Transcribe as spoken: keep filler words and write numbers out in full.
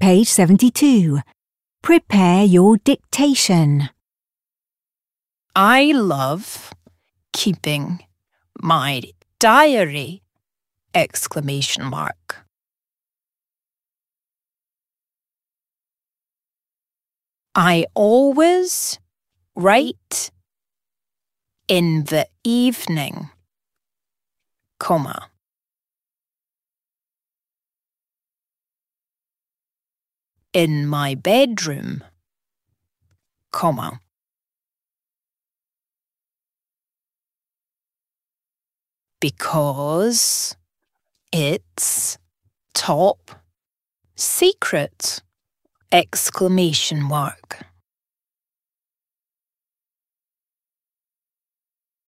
Page seventy-two. Prepare your dictation. I love keeping my diary! Exclamation mark. I always write in the evening, comma. In my bedroom, comma. Because it's top secret! Exclamation mark.